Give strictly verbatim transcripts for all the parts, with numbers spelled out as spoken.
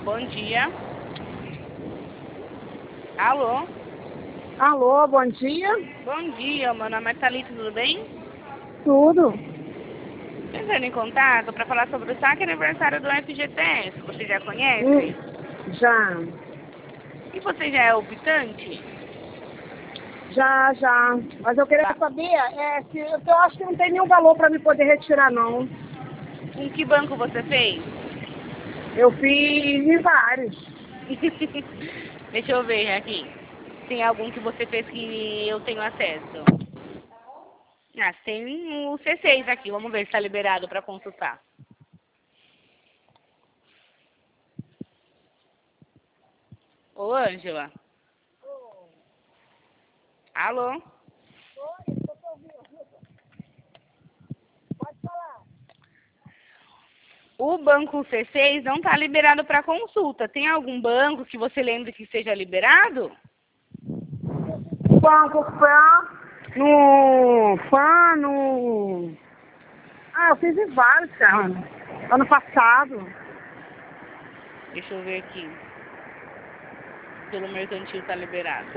bom dia. Alô? Alô, bom dia. Bom dia, meu nome é Thalita, tudo bem? Tudo. Entrando em contato para falar sobre o saque aniversário do F G T S, você já conhece? Hum, já. E você já é optante? Já, já. Mas eu queria Tá. saber, é, se, eu acho que não tem nenhum valor para me poder retirar, não. Com que banco você fez? Eu fiz em vários. Deixa eu ver aqui. Tem algum que você fez que eu tenho acesso? Ah, tem o C seis aqui. Vamos ver se está liberado para consultar. Ô, Ângela. Alô? Pode falar. O banco C seis não está liberado para consulta. Tem algum banco que você lembre que seja liberado? Banco Fã, no Fã, no... Ah, eu fiz em vários, cara. Ano passado. Deixa eu ver aqui. Pelo mercantil está liberado.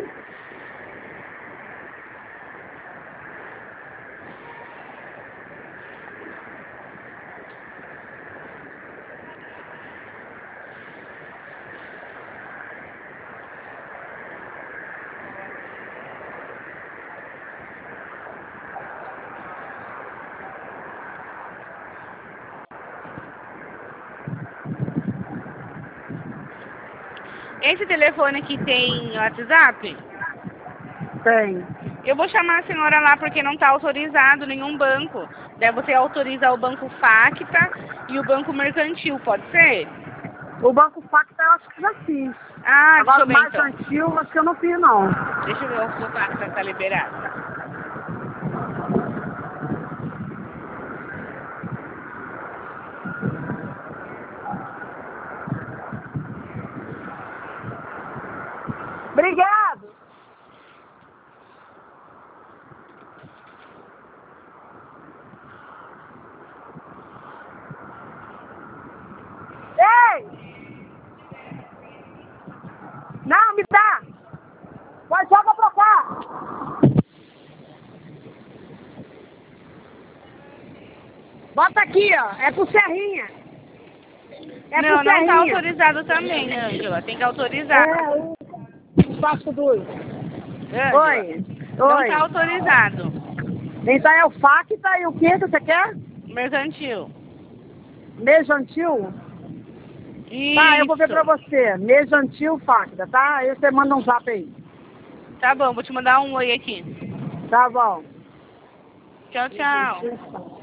Esse telefone aqui tem WhatsApp? Tem. Eu vou chamar a senhora lá porque não está autorizado nenhum banco. Daí você autoriza o banco Facta e o banco Mercantil, pode ser? O Banco Facta eu acho que já fiz. Ah, deixa Agora eu o ver mais então. antigo acho que eu não fiz, não. Deixa eu ver o o Facta está liberado. Obrigado. Ei! Não, me dá. Vai, joga pra cá. Bota aqui, ó. É pro Serrinha. É Não, pro não está Serrinha. autorizado também, Ângela. Tem que autorizar. É, o Passo dois. Ângela, Oi. não Oi. está autorizado. Então é o Facta e o que que você quer? Mercantil. Mejantil? Tá, eu vou ver pra Isso. você. Mejantil Facta, tá? Aí você manda um zap aí. Tá bom, vou te mandar um oi aqui. Tá bom. Tchau, tchau. Mejantil Facta.